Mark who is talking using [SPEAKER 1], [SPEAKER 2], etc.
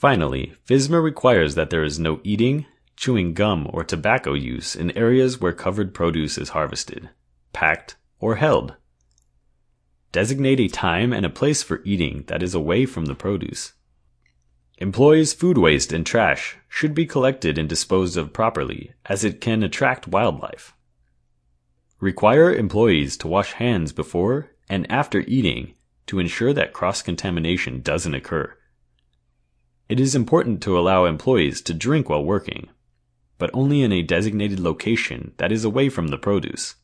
[SPEAKER 1] Finally, FSMA requires that there is no eating, chewing gum, or tobacco use in areas where covered produce is harvested, packed, or held. Designate a time and a place for eating that is away from the produce. Employees' food waste and trash should be collected and disposed of properly, as it can attract wildlife. Require employees to wash hands before and after eating to ensure that cross-contamination doesn't occur. It is important to allow employees to drink while working, but only in a designated location that is away from the produce.